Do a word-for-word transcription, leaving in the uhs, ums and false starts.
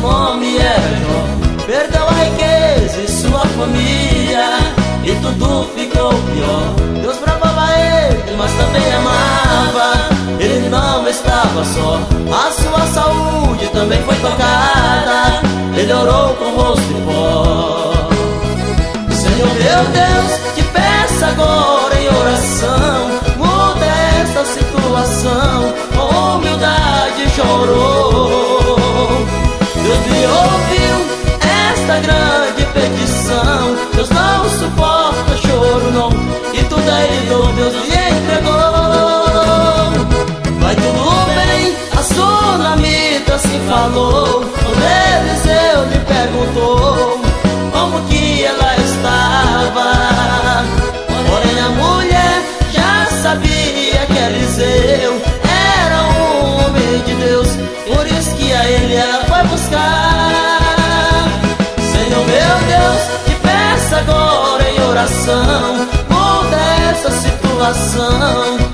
nome era Jó. Perdeu a riqueza e sua família, e tudo ficou pior. Deus bravava ele, mas também amava. Ele não estava só, a sua saúde também foi tocada. Ele orou com o rosto em pó. Senhor meu Deus, te peço agora em oração, muda esta situação. Com humildade chorou. Deus me ouviu esta grande petição. Deus não suporta choro não, e tudo a ele dou, Deus lhe entregou. Vai tudo bem, a sunamita se falou. Quando Eliseu lhe perguntou como que ela estava, porém a mulher já sabia que Eliseu era um homem de Deus, por isso que a ele ela foi buscar. Senhor meu Deus, te peço agora em oração, muda essa situação.